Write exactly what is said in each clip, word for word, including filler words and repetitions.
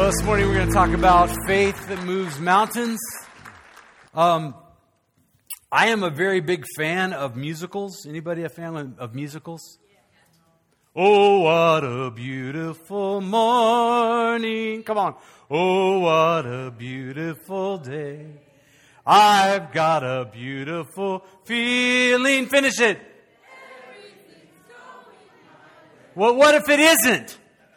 Well, this morning we're going to talk about faith that moves mountains. Um, I am a very big fan of musicals. Anybody a fan of, of musicals? Oh, what a beautiful morning. Come on. Oh, what a beautiful day. I've got a beautiful feeling. Finish it. Well, what if it isn't?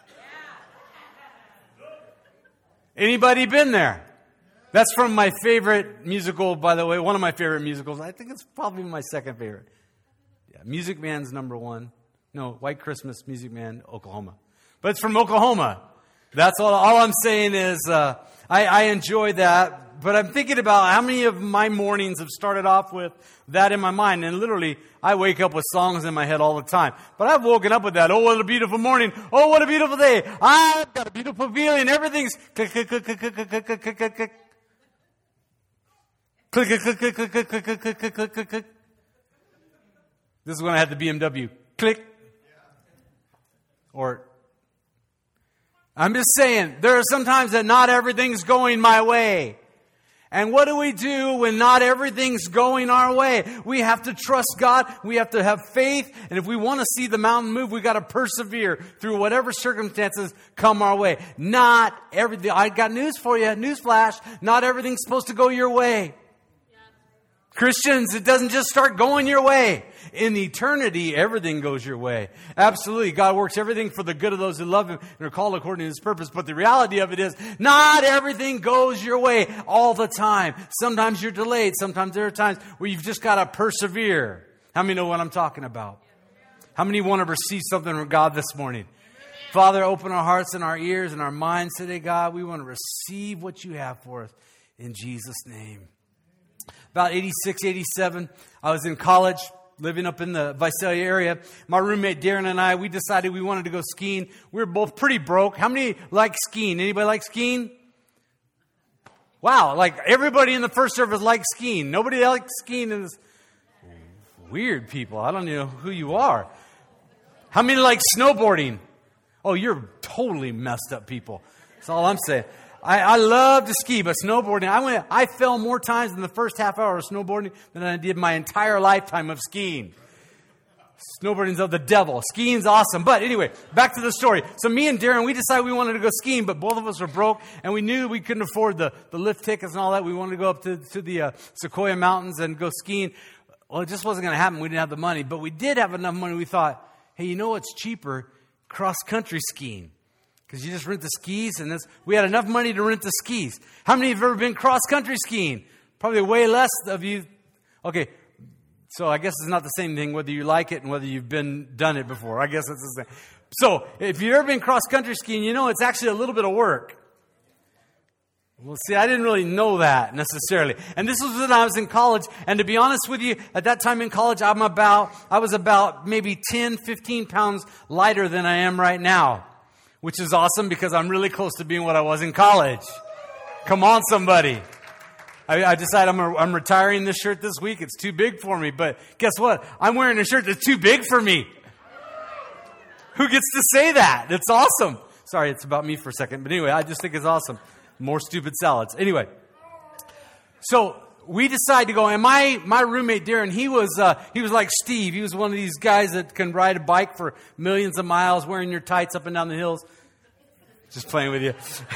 Anybody been there? That's from my favorite musical, by the way, one of my favorite musicals. I think it's probably my second favorite. Yeah, Music Man's number one. No, White Christmas, Music Man, Oklahoma. But it's from Oklahoma. That's all. All I'm saying is uh, I, I enjoy that. But I'm thinking about how many of my mornings have started off with that in my mind. And literally, I wake up with songs in my head all the time. But I've woken up with that. Oh, what a beautiful morning. Oh, what a beautiful day. I've got a beautiful feeling. Everything's click, click, click, click, click, click, click, click, click, click, click. Click, click, click, click, click, click, click, click, click, click, click, click. This is when I had the B M W. Click. Or, I'm just saying, there are some times that not everything's going my way. And what do we do when not everything's going our way? We have to trust God. We have to have faith. And if we want to see the mountain move, we got to persevere through whatever circumstances come our way. Not everything. I got news for you. Newsflash. Not everything's supposed to go your way. Christians, it doesn't just start going your way. In eternity, everything goes your way. Absolutely. God works everything for the good of those who love Him and are called according to His purpose. But the reality of it is, not everything goes your way all the time. Sometimes you're delayed. Sometimes there are times where you've just got to persevere. How many know what I'm talking about? How many want to receive something from God this morning? Father, open our hearts and our ears and our minds today, God. We want to receive what You have for us in Jesus' name. About eighty-six, eighty-seven, I was in college, living up in the Visalia area. My roommate Darren and I, we decided we wanted to go skiing. We were both pretty broke. How many like skiing? Anybody like skiing? Wow, like everybody in the first service likes skiing. Nobody likes skiing in this. Weird people. I don't know who you are. How many like snowboarding? Oh, you're totally messed up people. That's all I'm saying. I, I love to ski, but snowboarding, I went. I fell more times in the first half hour of snowboarding than I did my entire lifetime of skiing. Snowboarding's of the devil. Skiing's awesome. But anyway, back to the story. So me and Darren, we decided we wanted to go skiing, but both of us were broke, and we knew we couldn't afford the, the lift tickets and all that. We wanted to go up to, to the uh, Sequoia Mountains and go skiing. Well, it just wasn't going to happen. We didn't have the money, but we did have enough money. We thought, hey, you know what's cheaper? Cross-country skiing. Because you just rent the skis, and this, we had enough money to rent the skis. How many have ever been cross-country skiing? Probably way less of you. Okay, so I guess it's not the same thing whether you like it and whether you've been done it before. I guess it's the same. So if you've ever been cross-country skiing, you know it's actually a little bit of work. Well, see, I didn't really know that necessarily. And this was when I was in college. And to be honest with you, at that time in college, I'm about, I was about maybe ten, fifteen pounds lighter than I am right now. Which is awesome because I'm really close to being what I was in college. Come on, somebody. I, I decided I'm, a, I'm retiring this shirt this week. It's too big for me. But guess what? I'm wearing a shirt that's too big for me. Who gets to say that? It's awesome. Sorry, it's about me for a second. But anyway, I just think it's awesome. More stupid salads. Anyway. So we decided to go. And my, my roommate, Darren, he was uh, he was like Steve. He was one of these guys that can ride a bike for millions of miles, wearing your tights up and down the hills. Just playing with you.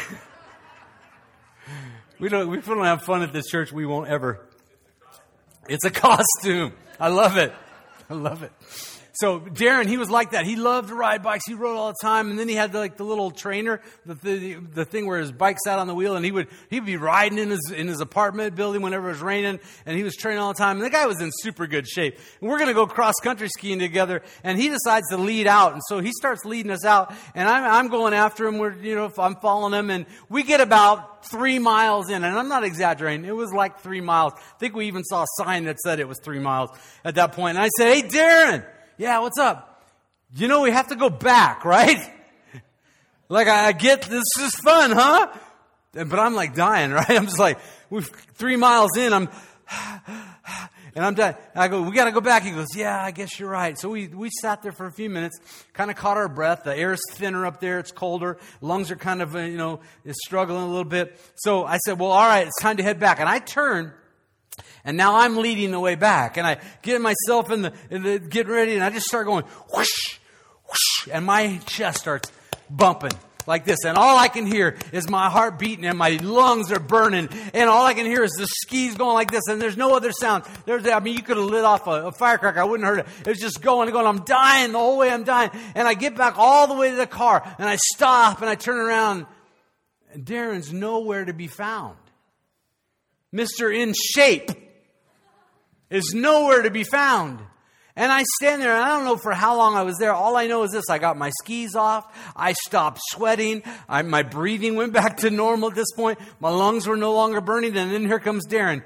we don't we don't have fun at this church. We won't ever. It's a costume. I love it. I love it. So Darren, he was like that. He loved to ride bikes. He rode all the time, and then he had the, like the little trainer, the, the the thing where his bike sat on the wheel, and he would he'd be riding in his in his apartment building whenever it was raining, and he was training all the time. And the guy was in super good shape. And we're going to go cross country skiing together, and he decides to lead out, and so he starts leading us out, and I'm I'm going after him. We're you know I'm following him, and we get about three miles in, and I'm not exaggerating. It was like three miles. I think we even saw a sign that said it was three miles at that point. And I said, "Hey, Darren. Yeah, what's up? You know we have to go back, right?" Like, I get this is fun, huh? But I'm like dying, right? I'm just like, we're three miles in. I'm And I'm done. And I go, we got to go back. He goes, yeah, I guess you're right. So we, we sat there for a few minutes, kind of caught our breath. The air's thinner up there. It's colder. Lungs are kind of, uh, you know, struggling a little bit. So I said, well, all right, it's time to head back. And I turn, and now I'm leading the way back. And I get myself in the, in the getting ready, and I just start going, whoosh, whoosh, and my chest starts bumping like this. And all I can hear is my heart beating and my lungs are burning. And all I can hear is the skis going like this. And there's no other sound. There's, I mean, you could have lit off a, a firecracker. I wouldn't have heard it. It was just going and going. I'm dying the whole way. I'm dying. And I get back all the way to the car. And I stop and I turn around. And Darren's nowhere to be found. Mister In Shape is nowhere to be found. And I stand there, and I don't know for how long I was there. All I know is this. I got my skis off. I stopped sweating. I, my breathing went back to normal at this point. My lungs were no longer burning. And then here comes Darren.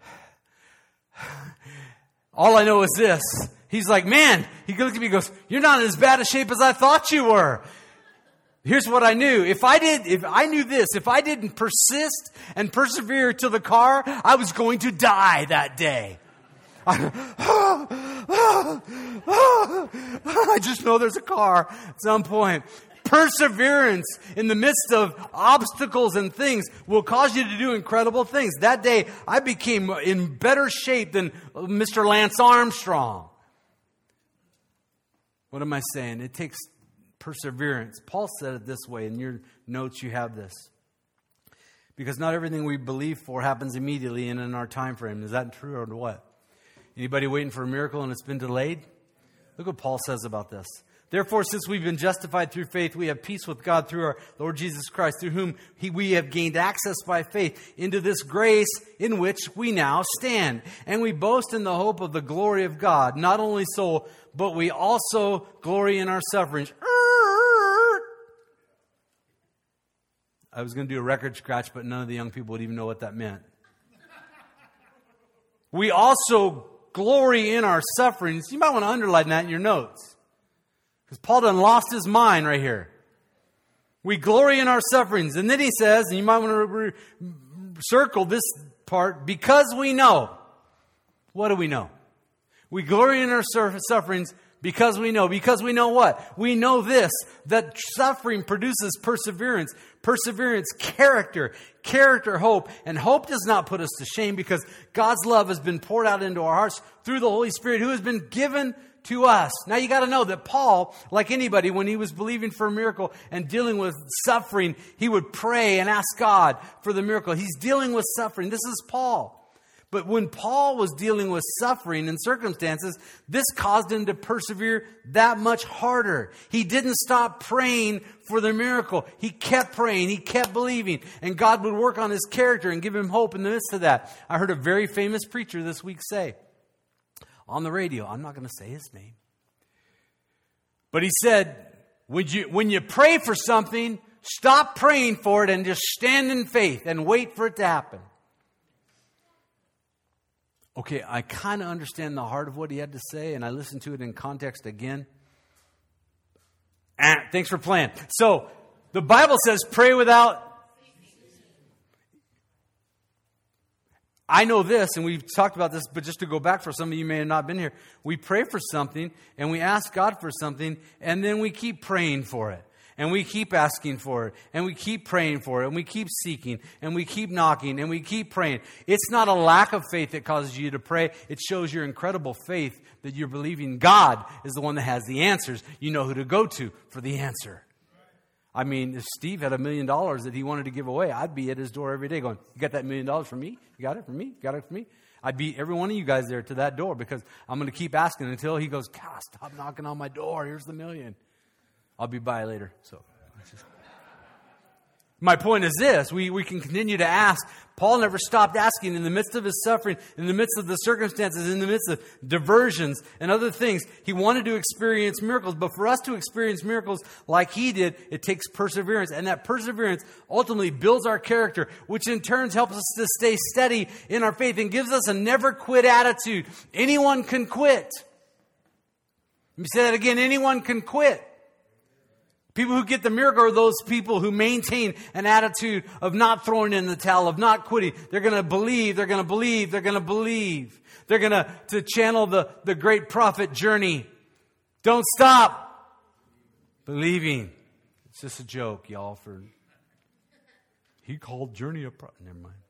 All I know is this. He's like, man, he looked at me and goes, you're not in as bad a shape as I thought you were. Here's what I knew. If I did, if I knew this, if I didn't persist and persevere to the car, I was going to die that day. I, I just know there's a car at some point. Perseverance in the midst of obstacles and things will cause you to do incredible things. That day, I became in better shape than Mister Lance Armstrong. What am I saying? It takes perseverance. Paul said it this way. In your notes, you have this. Because not everything we believe for happens immediately and in our time frame. Is that true or what? Anybody waiting for a miracle and it's been delayed? Look what Paul says about this. Therefore, since we've been justified through faith, we have peace with God through our Lord Jesus Christ, through whom he, we have gained access by faith into this grace in which we now stand. And we boast in the hope of the glory of God. Not only so, but we also glory in our sufferings. I was going to do a record scratch, but none of the young people would even know what that meant. We also glory in our sufferings. You might want to underline that in your notes. Because Paul done lost his mind right here. We glory in our sufferings. And then he says, and you might want to re- circle this part, because we know. What do we know? We glory in our sufferings because we know. Because we know what? We know this, that suffering produces perseverance. Perseverance, character, character, hope. And hope does not put us to shame because God's love has been poured out into our hearts through the Holy Spirit who has been given to us. Now you got to know that Paul, like anybody, when he was believing for a miracle and dealing with suffering, he would pray and ask God for the miracle. He's dealing with suffering. This is Paul. But when Paul was dealing with suffering and circumstances, this caused him to persevere that much harder. He didn't stop praying for the miracle. He kept praying. He kept believing. And God would work on his character and give him hope in the midst of that. I heard a very famous preacher this week say on the radio, I'm not going to say his name, but he said, when you, when you pray for something, stop praying for it and just stand in faith and wait for it to happen. Okay, I kind of understand the heart of what he had to say, and I listened to it in context again. Ah, thanks for playing. So, the Bible says pray without... I know this, and we've talked about this, but just to go back for some of you may have not been here. We pray for something, and we ask God for something, and then we keep praying for it. And we keep asking for it, and we keep praying for it, and we keep seeking, and we keep knocking, and we keep praying. It's not a lack of faith that causes you to pray. It shows your incredible faith that you're believing God is the one that has the answers. You know who to go to for the answer. I mean, if Steve had a million dollars that he wanted to give away, I'd be at his door every day going, you got that million dollars for me? You got it for me? You got it for me? I'd beat every one of you guys there to that door because I'm going to keep asking until he goes, God, stop knocking on my door. Here's the million. I'll be by later. So, just... my point is this. We, we can continue to ask. Paul never stopped asking in the midst of his suffering, in the midst of the circumstances, in the midst of diversions and other things. He wanted to experience miracles. But for us to experience miracles like he did, it takes perseverance. And that perseverance ultimately builds our character, which in turn helps us to stay steady in our faith and gives us a never quit attitude. Anyone can quit. Let me say that again. Anyone can quit. People who get the miracle are those people who maintain an attitude of not throwing in the towel, of not quitting. They're going to believe, they're going to believe, they're going to believe. They're going to to channel the, the great prophet journey. Don't stop believing. It's just a joke, y'all. For he called journey a prophet. Never mind.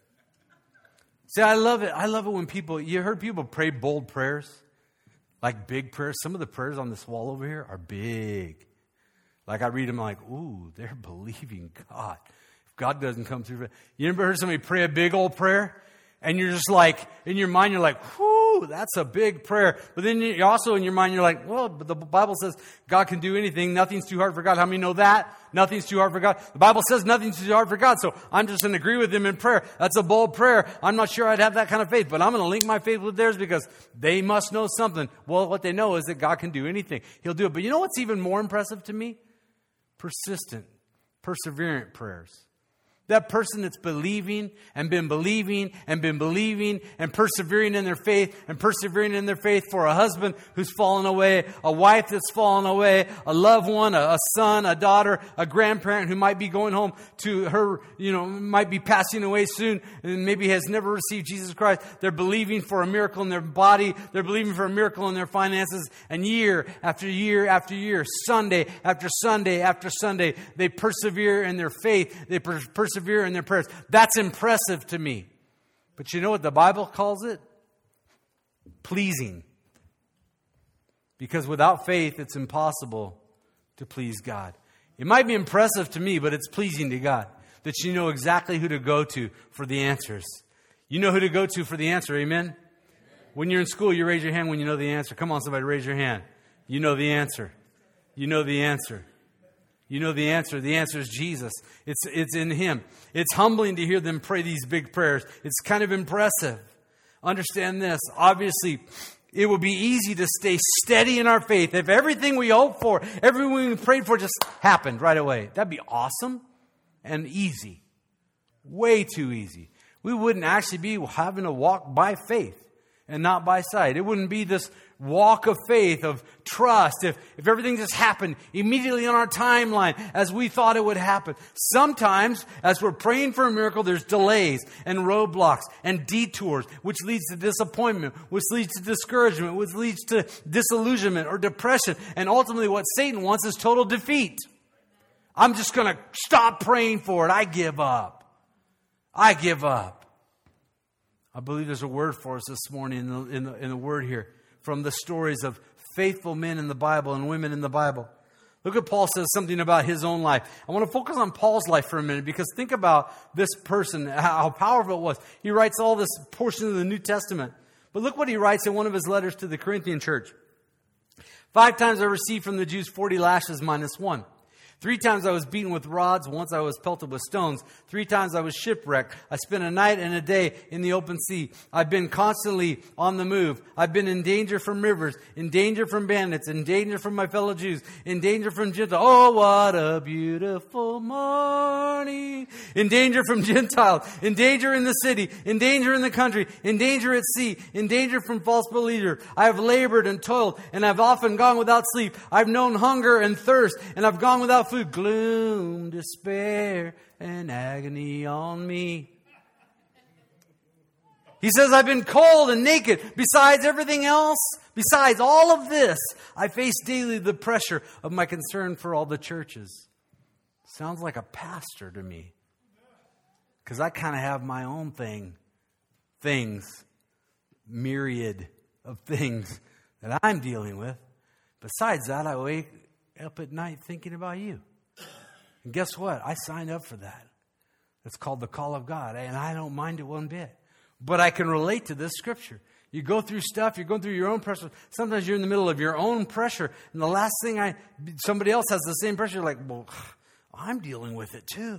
See, I love it. I love it when people, you heard people pray bold prayers, like big prayers. Some of the prayers on this wall over here are big. Like I read them like, ooh, they're believing God. If God doesn't come through. You ever heard somebody pray a big old prayer? And you're just like, in your mind, you're like, whoo, that's a big prayer. But then you also in your mind, you're like, well, but the Bible says God can do anything. Nothing's too hard for God. How many know that? Nothing's too hard for God. The Bible says nothing's too hard for God. So I'm just going to agree with him in prayer. That's a bold prayer. I'm not sure I'd have that kind of faith, but I'm going to link my faith with theirs because they must know something. Well, what they know is that God can do anything. He'll do it. But you know what's even more impressive to me? Persistent, perseverant prayers. That person that's believing and been believing and been believing and persevering in their faith and persevering in their faith for a husband who's fallen away, a wife that's fallen away, a loved one, a, a son, a daughter, a grandparent who might be going home to her, you know, might be passing away soon and maybe has never received Jesus Christ. They're believing for a miracle in their body. They're believing for a miracle in their finances. And year after year after year, Sunday after Sunday after Sunday, they persevere in their faith. They per- persevere in their prayers. That's impressive to me. But you know what the Bible calls it? Pleasing. Because without faith, it's impossible to please God. It might be impressive to me, but it's pleasing to God that you know exactly who to go to for the answers. You know who to go to for the answer, amen? When you're in school, you raise your hand when you know the answer. Come on, somebody, raise your hand. You know the answer. You know the answer. You know the answer. The answer is Jesus. It's it's in Him. It's humbling to hear them pray these big prayers. It's kind of impressive. Understand this. Obviously, it would be easy to stay steady in our faith if everything we hoped for, everything we prayed for just happened right away. That'd be awesome and easy. Way too easy. We wouldn't actually be having to walk by faith and not by sight. It wouldn't be this walk of faith, of trust, if, if everything just happened immediately on our timeline as we thought it would happen. Sometimes, as we're praying for a miracle, there's delays and roadblocks and detours, which leads to disappointment, which leads to discouragement, which leads to disillusionment or depression. And ultimately what Satan wants is total defeat. I'm just going to stop praying for it. I give up. I give up. I believe there's a word for us this morning in the, in the, in the word here, from the stories of faithful men in the Bible and women in the Bible. Look at Paul says something about his own life. I want to focus on Paul's life for a minute because think about this person, how powerful it was. He writes all this portion of the New Testament. But look what he writes in one of his letters to the Corinthian church. Five times I received from the Jews forty lashes minus one. Three times I was beaten with rods. Once I was pelted with stones. Three times I was shipwrecked. I spent a night and a day in the open sea. I've been constantly on the move. I've been in danger from rivers, in danger from bandits, in danger from my fellow Jews, in danger from Gentiles. Oh, what a beautiful morning. In danger from Gentiles, in danger in the city, in danger in the country, in danger at sea, in danger from false believers. I have labored and toiled, and I've often gone without sleep. I've known hunger and thirst, and I've gone without food, gloom, despair, and agony on me. He says, I've been cold and naked. Besides everything else, besides all of this, I face daily the pressure of my concern for all the churches. Sounds like a pastor to me. Because I kind of have my own thing, things, myriad of things that I'm dealing with. Besides that, I wake up at night thinking about you. And guess what? I signed up for that. It's called the call of God. And I don't mind it one bit. But I can relate to this scripture. You go through stuff, you're going through your own pressure. Sometimes you're in the middle of your own pressure. And the last thing I, somebody else has the same pressure. You're like, well, I'm dealing with it too.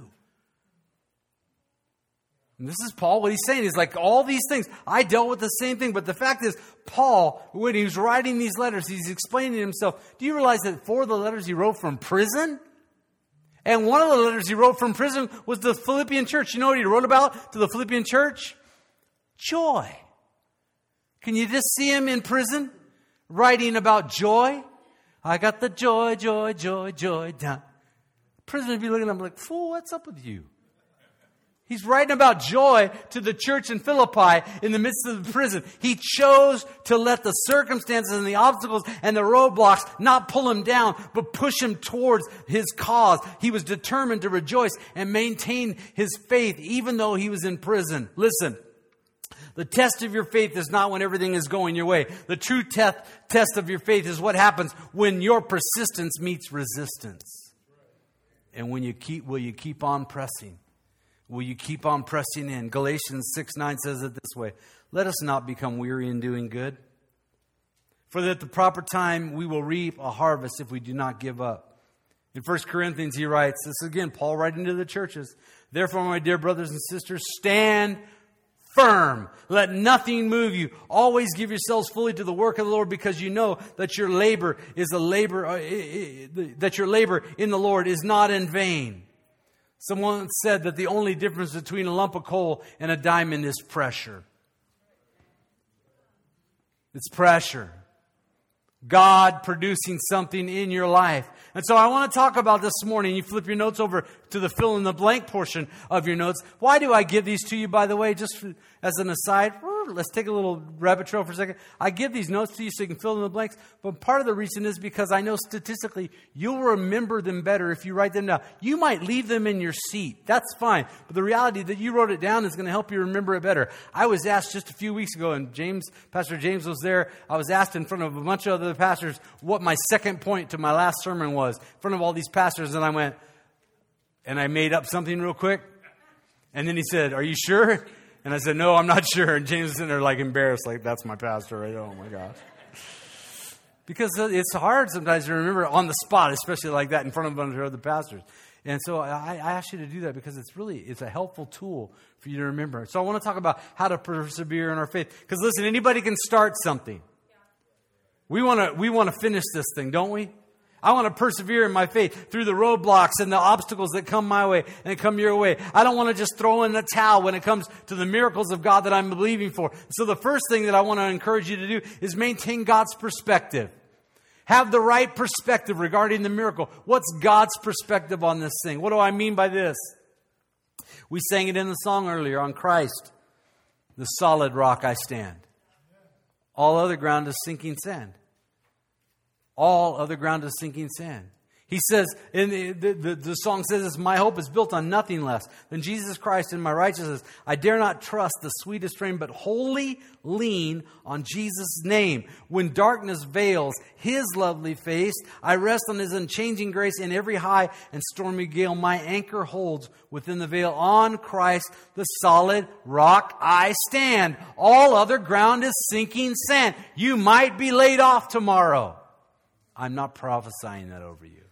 And this is Paul, what he's saying. He's like, all these things, I dealt with the same thing. But the fact is, Paul, when he was writing these letters, he's explaining to himself. Do you realize that four of the letters he wrote from prison? And one of the letters he wrote from prison was the Philippian church. You know what he wrote about to the Philippian church? Joy. Can you just see him in prison writing about joy? I got the joy, joy, joy, joy down. Prisoner would be looking at him like, fool, what's up with you? He's writing about joy to the church in Philippi in the midst of the prison. He chose to let the circumstances and the obstacles and the roadblocks not pull him down, but push him towards his cause. He was determined to rejoice and maintain his faith even though he was in prison. Listen, the test of your faith is not when everything is going your way. The true te- test of your faith is what happens when your persistence meets resistance. And when you keep, will you keep on pressing? Will you keep on pressing in? Galatians six nine says it this way. Let us not become weary in doing good. For that at the proper time we will reap a harvest if we do not give up. In First Corinthians he writes, this is again Paul writing to the churches. Therefore, my dear brothers and sisters, stand firm. Let nothing move you. Always give yourselves fully to the work of the Lord, because you know that your labor is a labor, uh, that your labor in the Lord is not in vain. Someone said that the only difference between a lump of coal and a diamond is pressure. It's pressure. God producing something in your life. And so I want to talk about this morning. You flip your notes over to the fill in the blank portion of your notes. Why do I give these to you, by the way, just for, as an aside? Let's take a little rabbit trail for a second. I give these notes to you so you can fill in the blanks. But part of the reason is because I know statistically you'll remember them better if you write them down. You might leave them in your seat. That's fine. But the reality that you wrote it down is going to help you remember it better. I was asked just a few weeks ago, and James, Pastor James was there. I was asked in front of a bunch of other pastors what my second point to my last sermon was in front of all these pastors. And I went, and I made up something real quick. And then he said, are you sure? And I said, no, I'm not sure. And James is sitting there like embarrassed, like, that's my pastor, right? Oh, my gosh. Because it's hard sometimes to remember on the spot, especially like that in front of a bunch of other pastors. And so I, I ask you to do that because it's really, it's a helpful tool for you to remember. So I want to talk about how to persevere in our faith. Because listen, anybody can start something. We want to, we want to finish this thing, don't we? I want to persevere in my faith through the roadblocks and the obstacles that come my way and come your way. I don't want to just throw in the towel when it comes to the miracles of God that I'm believing for. So the first thing that I want to encourage you to do is maintain God's perspective. Have the right perspective regarding the miracle. What's God's perspective on this thing? What do I mean by this? We sang it in the song earlier. On Christ, the solid rock I stand. All other ground is sinking sand. All other ground is sinking sand. He says, in the, the, the song says this, my hope is built on nothing less than Jesus Christ and my righteousness. I dare not trust the sweetest frame, but wholly lean on Jesus' name. When darkness veils His lovely face, I rest on His unchanging grace. In every high and stormy gale, my anchor holds within the veil. On Christ, the solid rock I stand. All other ground is sinking sand. You might be laid off tomorrow. I'm not prophesying that over you.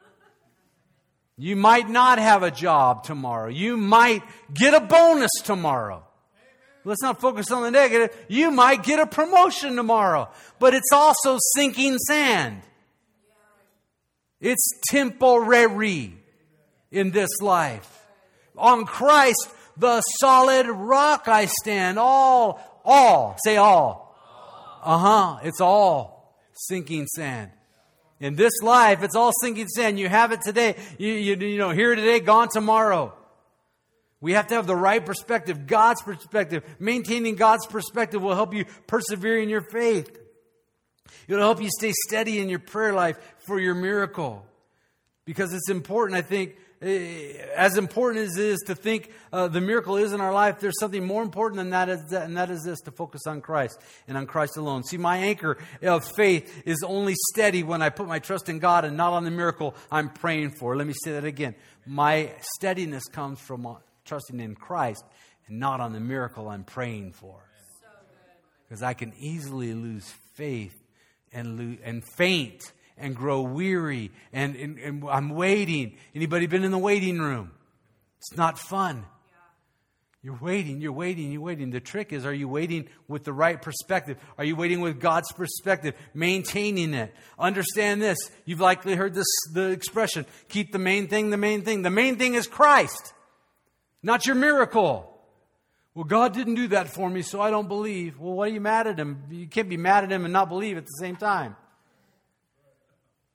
You might not have a job tomorrow. You might get a bonus tomorrow. Let's not focus on the negative. You might get a promotion tomorrow. But it's also sinking sand. It's temporary in this life. On Christ, the solid rock I stand. All, all, say all. Uh-huh, it's all sinking sand. In this life, it's all sinking sand. You have it today. You, you, you know, here today, gone tomorrow. We have to have the right perspective, God's perspective. Maintaining God's perspective will help you persevere in your faith. It'll help you stay steady in your prayer life for your miracle. Because it's important, I think, as important as it is to think uh, the miracle is in our life, there's something more important than that, is that, and that is this, to focus on Christ and on Christ alone. See, my anchor of faith is only steady when I put my trust in God and not on the miracle I'm praying for. Let me say that again. My steadiness comes from trusting in Christ and not on the miracle I'm praying for. Because I can easily lose faith and, lose, and faint and grow weary, and, and, and I'm waiting. Anybody been in the waiting room? It's not fun. You're waiting, you're waiting, you're waiting. The trick is, are you waiting with the right perspective? Are you waiting with God's perspective? Maintaining it. Understand this. You've likely heard this, the expression, keep the main thing the main thing. The main thing is Christ, not your miracle. Well, God didn't do that for me, so I don't believe. Well, why are you mad at Him? You can't be mad at Him and not believe at the same time.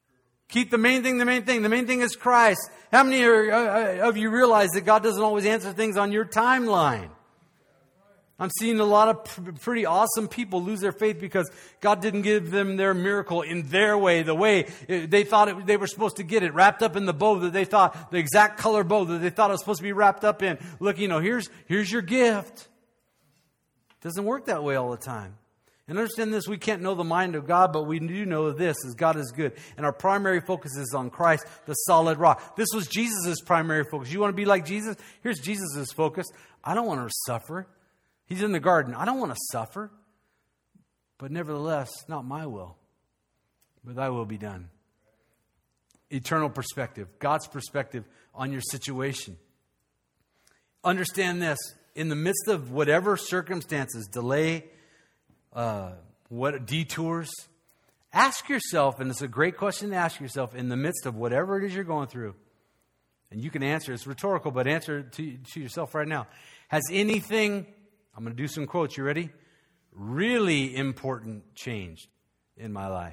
Keep the main thing the main thing. The main thing is Christ. How many are, uh, of you realize that God doesn't always answer things on your timeline? I'm seeing a lot of pr- pretty awesome people lose their faith because God didn't give them their miracle in their way, the way they thought it, they were supposed to get it, wrapped up in the bow that they thought, the exact color bow that they thought it was supposed to be wrapped up in. Look, you know, here's, here's your gift. It doesn't work that way all the time. And understand this, we can't know the mind of God, but we do know this, is God is good. And our primary focus is on Christ, the solid rock. This was Jesus' primary focus. You want to be like Jesus? Here's Jesus' focus. I don't want to suffer. He's in the garden. I don't want to suffer. But nevertheless, not my will, but thy will be done. Eternal perspective, God's perspective on your situation. Understand this, in the midst of whatever circumstances, delay, Uh, what detours, ask yourself, and it's a great question to ask yourself in the midst of whatever it is you're going through. And you can answer, it's rhetorical, but answer it to, to yourself right now. Has anything, I'm going to do some quotes, you ready? Really important changed in my life?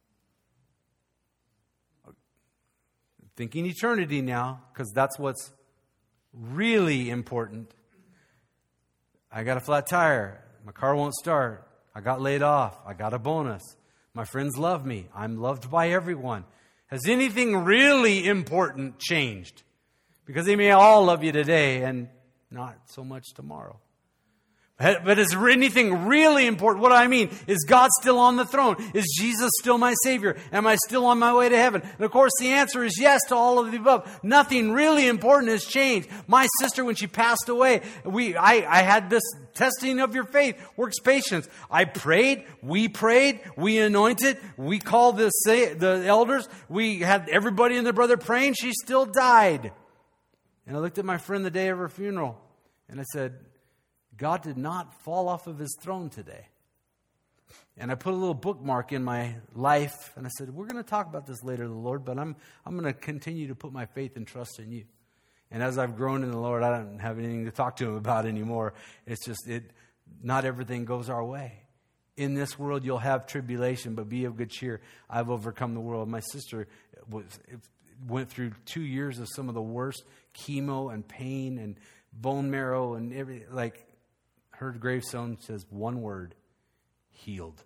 Thinking eternity now, because that's what's really important. I got a flat tire. My car won't start. I got laid off. I got a bonus. My friends love me. I'm loved by everyone. Has anything really important changed? Because they may all love you today and not so much tomorrow. But is there anything really important? What I mean is God still on the throne? Is Jesus still my Savior? Am I still on my way to heaven? And of course the answer is yes to all of the above. Nothing really important has changed. My sister, when she passed away, we I, I had this testing of your faith, works patience. I prayed, we prayed, we anointed, we called the, the elders, we had everybody and their brother praying. She still died. And I looked at my friend the day of her funeral and I said, God did not fall off of his throne today. And I put a little bookmark in my life, and I said, we're going to talk about this later, the Lord, but I'm I'm going to continue to put my faith and trust in you. And as I've grown in the Lord, I don't have anything to talk to him about anymore. It's just, it. not everything goes our way. In this world, you'll have tribulation, but be of good cheer. I've overcome the world. My sister was went through two years of some of the worst chemo and pain and bone marrow and everything, like, her gravestone says one word, healed.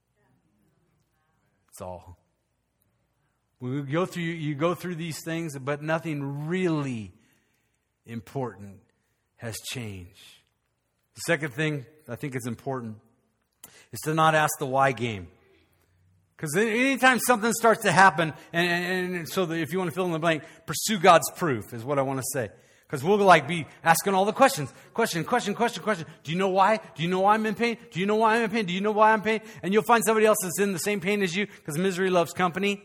That's all. We go through, you go through these things, but nothing really important has changed. The second thing I think is important is to not ask the why game. Because anytime something starts to happen, and, and, and so that if you want to fill in the blank, pursue God's proof is what I want to say. Because we'll like be asking all the questions. Question, question, question, question. Do you know why? Do you know why I'm in pain? Do you know why I'm in pain? Do you know why I'm in pain? And you'll find somebody else that's in the same pain as you because misery loves company.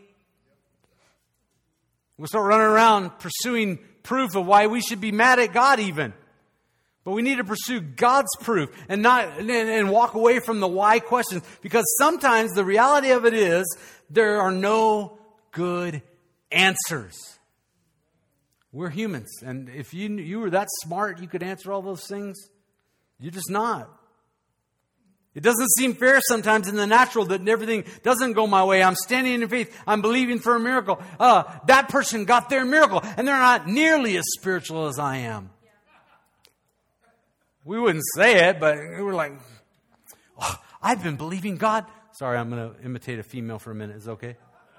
We'll start running around pursuing proof of why we should be mad at God even. But we need to pursue God's proof and not and, and walk away from the why questions. Because sometimes the reality of it is there are no good answers. We're humans, and if you you were that smart, you could answer all those things. You're just not. It doesn't seem fair sometimes in the natural that everything doesn't go my way. I'm standing in faith. I'm believing for a miracle. Uh, that person got their miracle, and they're not nearly as spiritual as I am. We wouldn't say it, but we were like, oh, I've been believing God. Sorry, I'm going to imitate a female for a minute. Is it okay?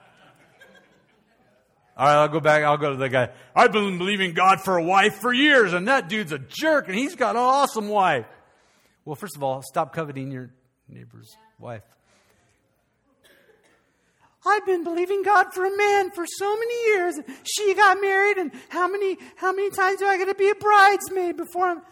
All right, I'll go back. I'll go to the guy. I've been believing God for a wife for years, and that dude's a jerk, and he's got an awesome wife. Well, first of all, stop coveting your neighbor's wife. I've been believing God for a man for so many years. She got married, and how many how many times do I get to be a bridesmaid before I'm...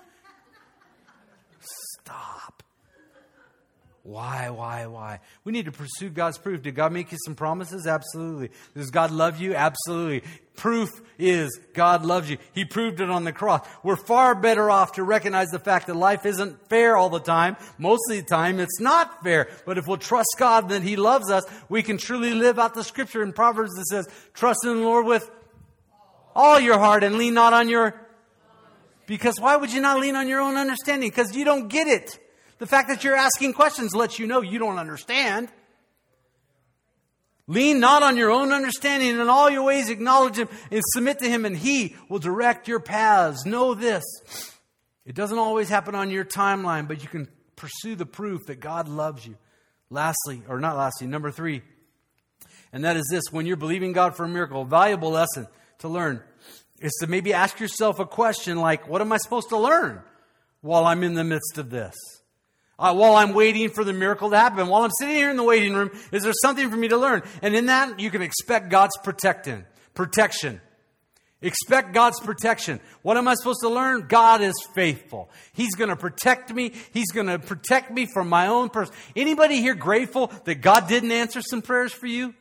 Stop. Why, why, why? We need to pursue God's proof. Did God make you some promises? Absolutely. Does God love you? Absolutely. Proof is God loves you. He proved it on the cross. We're far better off to recognize the fact that life isn't fair all the time. Most of the time, it's not fair. But if we'll trust God that He loves us, we can truly live out the scripture in Proverbs that says, trust in the Lord with all your heart and lean not on your... Because why would you not lean on your own understanding? Because you don't get it. The fact that you're asking questions lets you know you don't understand. Lean not on your own understanding, and in all your ways acknowledge Him and submit to Him, and He will direct your paths. Know this. It doesn't always happen on your timeline, but you can pursue the proof that God loves you. Lastly, or not lastly, number three, and that is this. When you're believing God for a miracle, a valuable lesson to learn is to maybe ask yourself a question like, what am I supposed to learn while I'm in the midst of this? Uh, while I'm waiting for the miracle to happen, while I'm sitting here in the waiting room, is there something for me to learn? And in that, you can expect God's protecting, protection. Expect God's protection. What am I supposed to learn? God is faithful. He's going to protect me. He's going to protect me from my own person. Anybody here grateful that God didn't answer some prayers for you?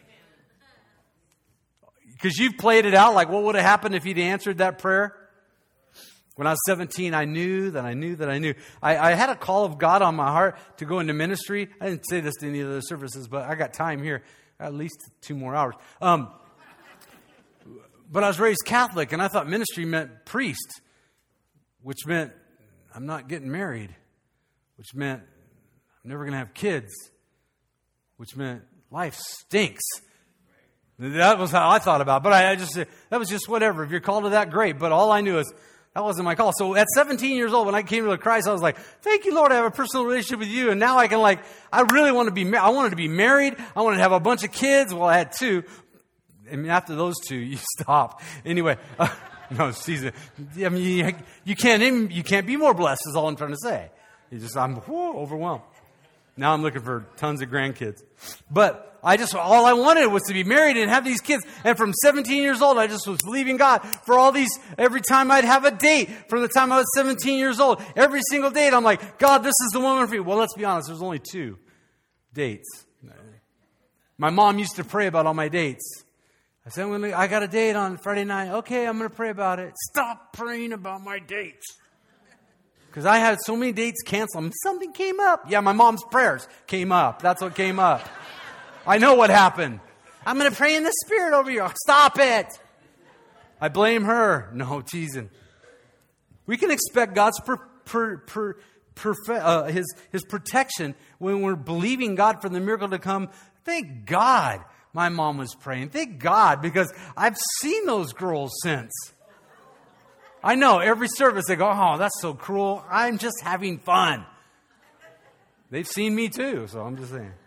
Because you've played it out like what would have happened if He'd answered that prayer? When I was seventeen, I knew that I knew that I knew. I, I had a call of God on my heart to go into ministry. I didn't say this to any of the services, but I got time here. At least two more hours. Um, but I was raised Catholic, and I thought ministry meant priest, which meant I'm not getting married, which meant I'm never going to have kids, which meant life stinks. That was how I thought about it. But I, I just said, that was just whatever. If you're called to that, great. But all I knew is, that wasn't my call. So at seventeen years old, when I came to Christ, I was like, thank you, Lord, I have a personal relationship with you. And now I can like, I really want to be, I wanted to be married. I wanted to have a bunch of kids. Well, I had two. I mean, after those two, you stop. Anyway, uh, no, season. I mean, you, you can't even, you can't be more blessed is all I'm trying to say. You just, I'm whoo, overwhelmed. Now I'm looking for tons of grandkids. But I just, all I wanted was to be married and have these kids. And from seventeen years old, I just was believing God for all these, every time I'd have a date from the time I was seventeen years old. Every single date, I'm like, God, this is the woman for you. Well, let's be honest, there's only two dates. My mom used to pray about all my dates. I said, I got a date on Friday night. Okay, I'm going to pray about it. Stop praying about my dates. Because I had so many dates canceled. Something came up. Yeah, my mom's prayers came up. That's what came up. I know what happened. I'm going to pray in the Spirit over you. Stop it. I blame her. No, teasing. We can expect God's per, per, per, per, uh, his, his protection when we're believing God for the miracle to come. Thank God my mom was praying. Thank God, because I've seen those girls since. I know, every service they go, oh, that's so cruel. I'm just having fun. They've seen me too, so I'm just saying.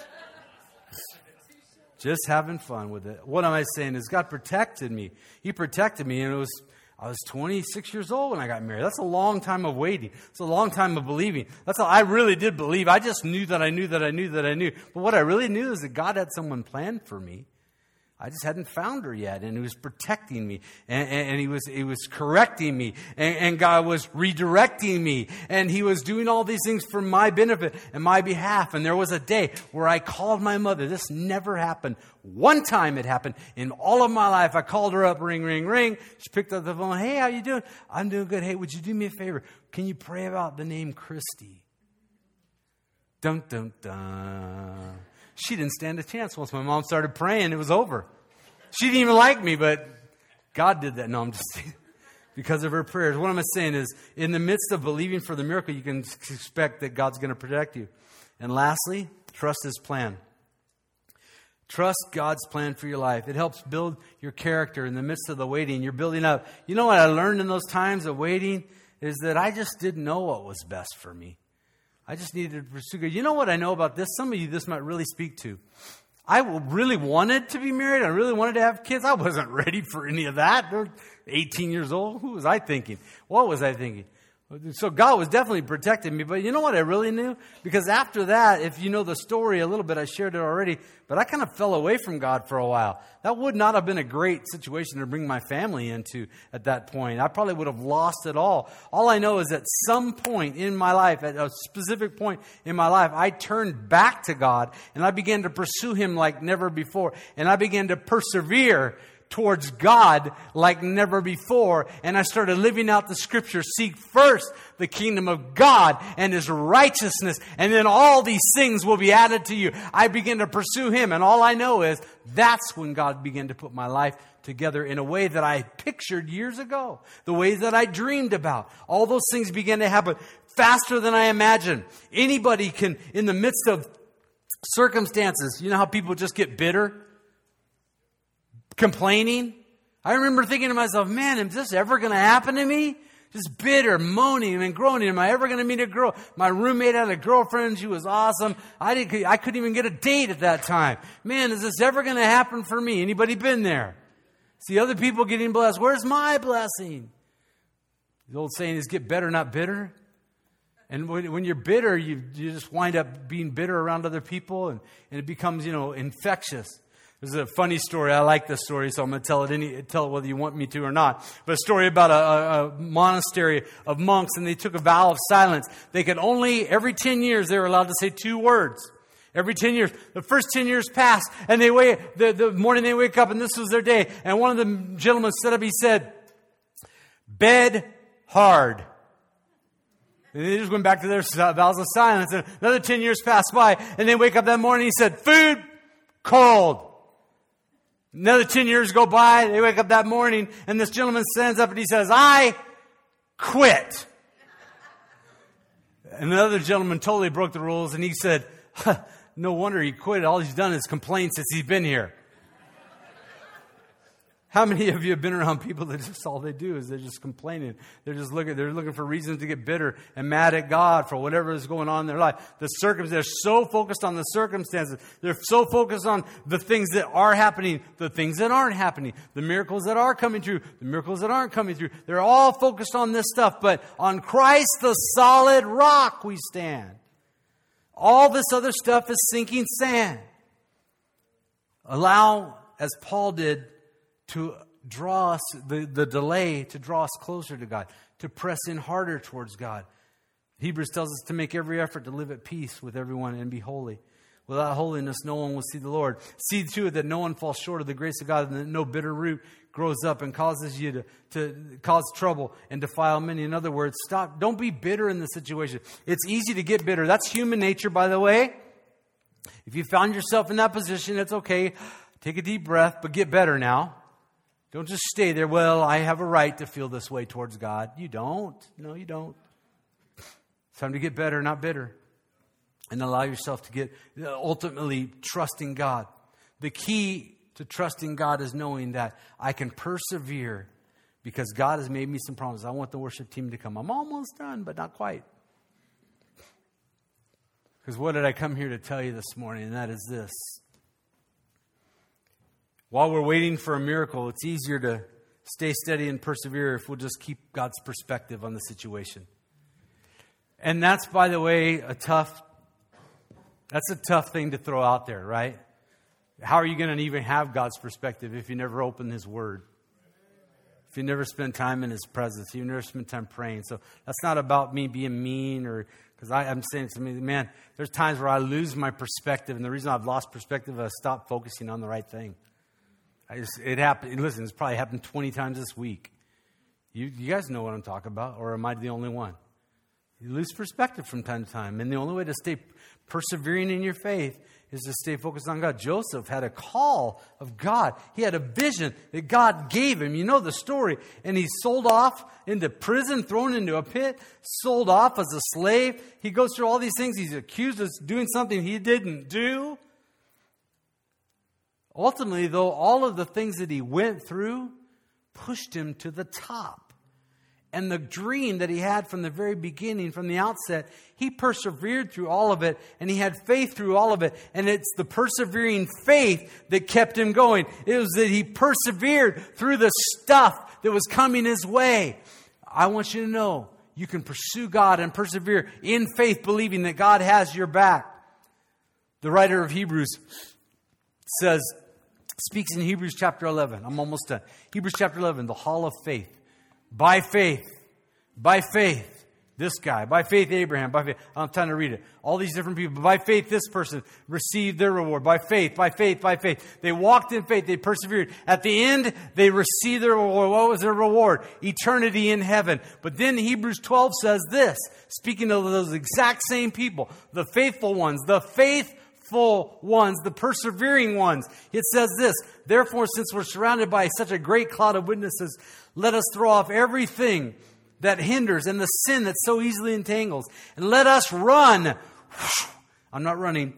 Just having fun with it. What am I saying is God protected me. He protected me, and it was I was twenty-six years old when I got married. That's a long time of waiting. It's a long time of believing. That's all I really did believe. I just knew that I knew that I knew that I knew. But what I really knew is that God had someone planned for me. I just hadn't found her yet, and He was protecting me, and, and, and He was He was correcting me, and, and God was redirecting me, and He was doing all these things for my benefit and my behalf. And there was a day where I called my mother. This never happened. One time it happened in all of my life. I called her up, ring, ring, ring. She picked up the phone. Hey, how you doing? I'm doing good. Hey, would you do me a favor? Can you pray about the name Christy? Dun, dun, dun. She didn't stand a chance. Once my mom started praying, it was over. She didn't even like me, but God did that. No, I'm just because of her prayers. What am I saying is, in the midst of believing for the miracle, you can expect that God's going to protect you. And lastly, trust His plan. Trust God's plan for your life. It helps build your character in the midst of the waiting. You're building up. You know what I learned in those times of waiting is that I just didn't know what was best for me. I just needed to pursue God. You know what I know about this? Some of you, this might really speak to. I really wanted to be married. I really wanted to have kids. I wasn't ready for any of that. eighteen years old. Who was I thinking? What was I thinking? So God was definitely protecting me. But you know what I really knew? Because after that, if you know the story a little bit, I shared it already, but I kind of fell away from God for a while. That would not have been a great situation to bring my family into at that point. I probably would have lost it all. All I know is at some point in my life, at a specific point in my life, I turned back to God and I began to pursue Him like never before. And I began to persevere towards God like never before. And I started living out the scripture. Seek first the kingdom of God and His righteousness, and then all these things will be added to you. I began to pursue Him, and all I know is that's when God began to put my life together in a way that I pictured years ago. The way that I dreamed about. All those things began to happen faster than I imagined. Anybody can, in the midst of Circumstances. You know how people just get bitter? Complaining? I remember thinking to myself, man, is this ever going to happen to me? Just bitter, moaning and groaning. Am I ever going to meet a girl? My roommate had a girlfriend. She was awesome. I didn't, I couldn't even get a date at that time. Man, is this ever going to happen for me? Anybody been there? See other people getting blessed. Where's my blessing? The old saying is get better, not bitter. And when, when you're bitter, you, you just wind up being bitter around other people, and, and it becomes, you know, infectious. There's a funny story. I like this story, so I'm going to tell it any, tell it whether you want me to or not. But a story about a, a, a monastery of monks, and they took a vow of silence. They could only, every ten years, they were allowed to say two words. Every ten years. The first ten years passed, and they wait, the, the morning they wake up, and this was their day. And one of the gentlemen stood up, he said, bed hard. And they just went back to their vows of silence. And another ten years passed by, and they wake up that morning, he said, food cold. Another ten years go by, they wake up that morning, and this gentleman stands up and he says, I quit. And another gentleman totally broke the rules, and he said, huh, no wonder he quit. All he's done is complain since he's been here. How many of you have been around people that just all they do is they're just complaining? They're just looking, they're looking for reasons to get bitter and mad at God for whatever is going on in their life. The circumstances, they're so focused on the circumstances. They're so focused on the things that are happening, the things that aren't happening, the miracles that are coming through, the miracles that aren't coming through. They're all focused on this stuff, but on Christ, the solid rock, we stand. All this other stuff is sinking sand. Allow, as Paul did, to draw us, the, the delay to draw us closer to God, to press in harder towards God. Hebrews tells us to make every effort to live at peace with everyone and be holy. Without holiness, no one will see the Lord. See to it that no one falls short of the grace of God, and that no bitter root grows up and causes you to, to cause trouble and defile many. In other words, stop. Don't be bitter in the situation. It's easy to get bitter. That's human nature, by the way. If you found yourself in that position, it's okay. Take a deep breath, but get better now. Don't just stay there. Well, I have a right to feel this way towards God. You don't. No, you don't. It's time to get better, not bitter. And allow yourself to get, ultimately, trusting God. The key to trusting God is knowing that I can persevere because God has made me some promises. I want the worship team to come. I'm almost done, but not quite. Because what did I come here to tell you this morning? And that is this. While we're waiting for a miracle, it's easier to stay steady and persevere if we'll just keep God's perspective on the situation. And that's, by the way, a tough, that's a tough thing to throw out there, right? How are you going to even have God's perspective if you never open His Word? If you never spend time in His presence, you never spend time praying. So that's not about me being mean or, because I'm saying to me, man, there's times where I lose my perspective. And the reason I've lost perspective is I stopped focusing on the right thing. I just, it happened. Listen, it's probably happened twenty times this week. You, you guys know what I'm talking about, or am I the only one? You lose perspective from time to time. And the only way to stay persevering in your faith is to stay focused on God. Joseph had a call of God. He had a vision that God gave him. You know the story. And he's sold off into prison, thrown into a pit, sold off as a slave. He goes through all these things. He's accused of doing something he didn't do. Ultimately, though, all of the things that he went through pushed him to the top. And the dream that he had from the very beginning, from the outset, he persevered through all of it, and he had faith through all of it. And it's the persevering faith that kept him going. It was that he persevered through the stuff that was coming his way. I want you to know, you can pursue God and persevere in faith, believing that God has your back. The writer of Hebrews says, speaks in Hebrews chapter eleven. I'm almost done. Hebrews chapter eleven, the hall of faith. By faith, by faith, this guy, by faith Abraham, by faith, I don't have time to read it. All these different people, by faith this person received their reward. By faith, by faith, by faith. They walked in faith, they persevered. At the end, they received their reward. What was their reward? Eternity in heaven. But then Hebrews twelve says this, speaking of those exact same people, the faithful ones, the faith Full ones, the persevering ones. It says this, therefore, since we're surrounded by such a great cloud of witnesses, let us throw off everything that hinders and the sin that so easily entangles. And let us run. I'm not running.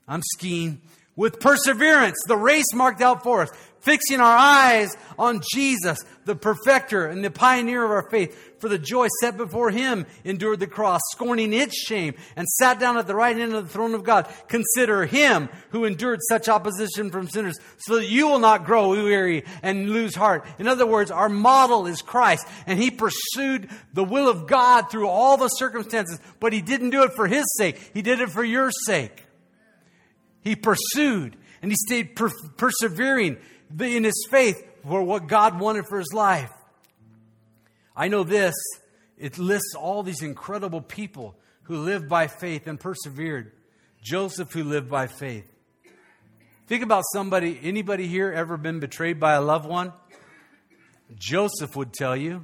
I'm skiing. With perseverance, the race marked out for us, fixing our eyes on Jesus, the perfecter and the pioneer of our faith. For the joy set before him endured the cross, scorning its shame, and sat down at the right hand of the throne of God. Consider him who endured such opposition from sinners, so that you will not grow weary and lose heart. In other words, our model is Christ, and he pursued the will of God through all the circumstances, but he didn't do it for his sake. He did it for your sake. He pursued, and he stayed per- persevering in his faith for what God wanted for his life. I know this. It lists all these incredible people who lived by faith and persevered. Joseph, who lived by faith. Think about somebody, anybody here ever been betrayed by a loved one? Joseph would tell you,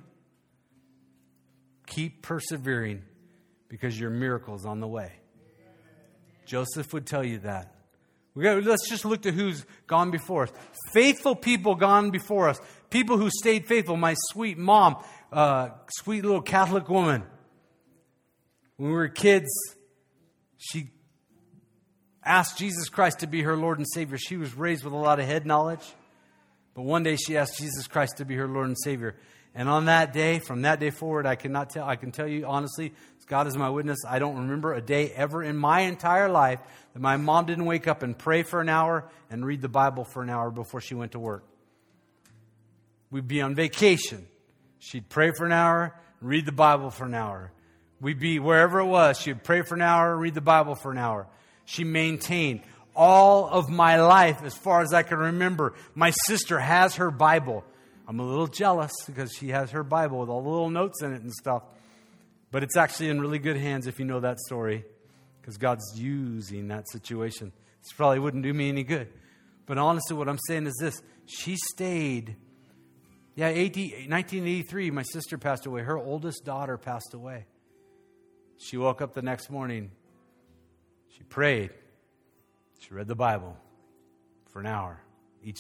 keep persevering because your miracle's on the way. Joseph would tell you that. We got, let's just look to who's gone before us. Faithful people gone before us. People who stayed faithful. My sweet mom, uh, sweet little Catholic woman. When we were kids, she asked Jesus Christ to be her Lord and Savior. She was raised with a lot of head knowledge. But one day she asked Jesus Christ to be her Lord and Savior. And on that day, from that day forward, I cannot tell, I can tell you honestly, God is my witness, I don't remember a day ever in my entire life that my mom didn't wake up and pray for an hour and read the Bible for an hour before she went to work. We'd be on vacation. She'd pray for an hour, read the Bible for an hour. We'd be wherever it was. She'd pray for an hour, read the Bible for an hour. She maintained all of my life as far as I can remember. My sister has her Bible. I'm a little jealous because she has her Bible with all the little notes in it and stuff. But it's actually in really good hands if you know that story, because God's using that situation. This probably wouldn't do me any good. But honestly, what I'm saying is this. She stayed. Yeah, nineteen eighty-three, my sister passed away. Her oldest daughter passed away. She woke up the next morning. She prayed. She read the Bible for an hour each.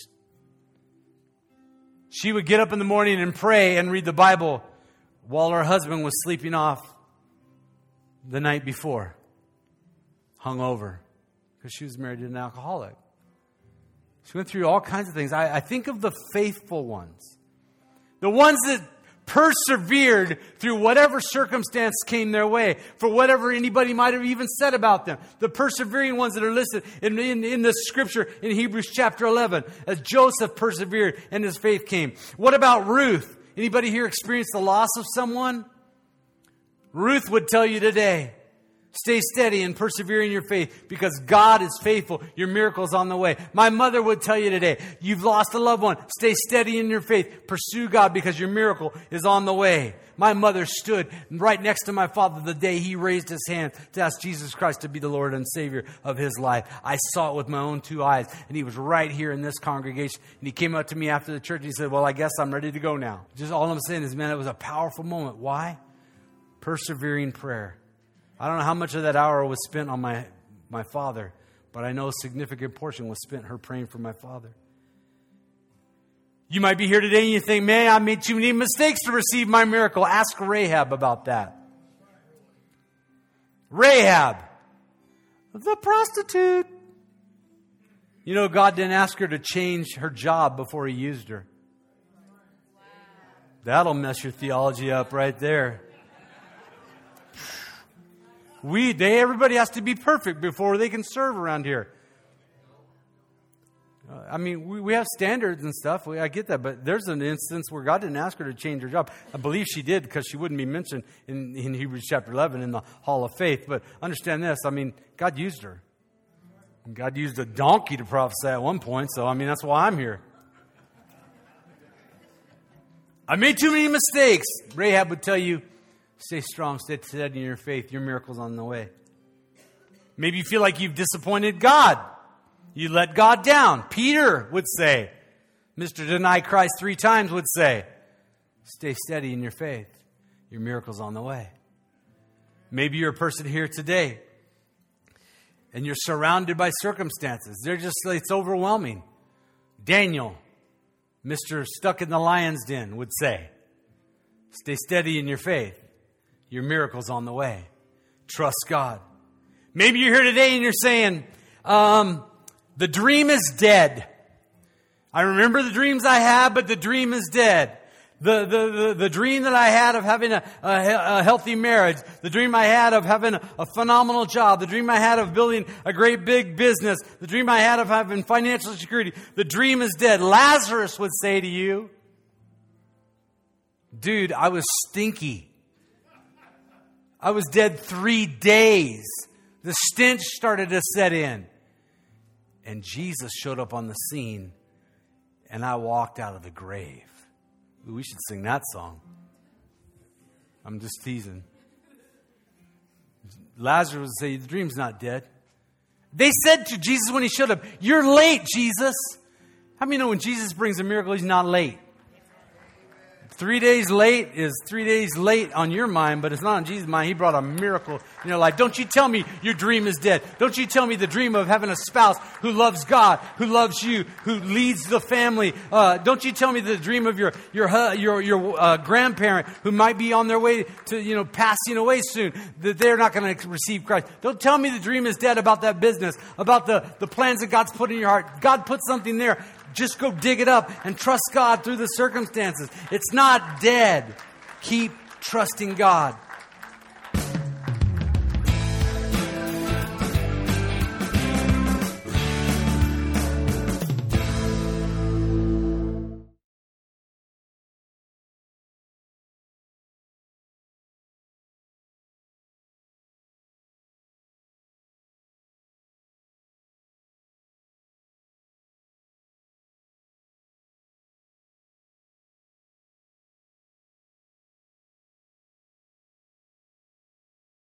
She would get up in the morning and pray and read the Bible while her husband was sleeping off the night before, hungover, because she was married to an alcoholic. She went through all kinds of things. I, I think of the faithful ones, the ones that persevered through whatever circumstance came their way, for whatever anybody might have even said about them. The persevering ones that are listed in, in, in the scripture in Hebrews chapter eleven, as Joseph persevered and his faith came. What about Ruth? Anybody here experienced the loss of someone? Ruth would tell you today, stay steady and persevere in your faith because God is faithful. Your miracle's on the way. My mother would tell you today, you've lost a loved one. Stay steady in your faith. Pursue God because your miracle is on the way. My mother stood right next to my father the day he raised his hand to ask Jesus Christ to be the Lord and Savior of his life. I saw it with my own two eyes, and he was right here in this congregation. And he came up to me after the church and he said, well, I guess I'm ready to go now. Just all I'm saying is, man, it was a powerful moment. Why? Persevering prayer. I don't know how much of that hour was spent on my, my father, but I know a significant portion was spent her praying for my father. You might be here today and you think, man, I made too many mistakes to receive my miracle. Ask Rahab about that. Rahab, the prostitute. You know, God didn't ask her to change her job before he used her. That'll mess your theology up right there. We, they, everybody has to be perfect before they can serve around here. I mean, we, we have standards and stuff. We, I get that. But there's an instance where God didn't ask her to change her job. I believe she did because she wouldn't be mentioned in, in Hebrews chapter eleven in the Hall of Faith. But understand this. I mean, God used her. And God used a donkey to prophesy at one point. So, I mean, that's why I'm here. I made too many mistakes. Rahab would tell you, stay strong, stay steady in your faith. Your miracle's on the way. Maybe you feel like you've disappointed God. You let God down. Peter would say, Mister Deny Christ three times would say, stay steady in your faith. Your miracle's on the way. Maybe you're a person here today and you're surrounded by circumstances. They're just, it's overwhelming. Daniel, Mister Stuck in the Lion's Den would say, stay steady in your faith. Your miracle's on the way. Trust God. Maybe you're here today and you're saying, Um, the dream is dead. I remember the dreams I had, but the dream is dead. The, the, the, the dream that I had of having a, a, a healthy marriage, the dream I had of having a, a phenomenal job, the dream I had of building a great big business, the dream I had of having financial security, the dream is dead. Lazarus would say to you, dude, I was stinky. I was dead three days. The stench started to set in. And Jesus showed up on the scene, and I walked out of the grave. Ooh, we should sing that song. I'm just teasing. Lazarus would say, the dream's not dead. They said to Jesus when he showed up, you're late, Jesus. How many know when Jesus brings a miracle, he's not late? Three days late is three days late on your mind, but it's not on Jesus' mind. He brought a miracle in your life. Don't you tell me your dream is dead. Don't you tell me the dream of having a spouse who loves God, who loves you, who leads the family. Uh, don't you tell me the dream of your your your your uh, grandparent who might be on their way to, you know, passing away soon, that they're not going to receive Christ. Don't tell me the dream is dead about that business, about the, the plans that God's put in your heart. God put something there. Just go dig it up and trust God through the circumstances. It's not dead. Keep trusting God.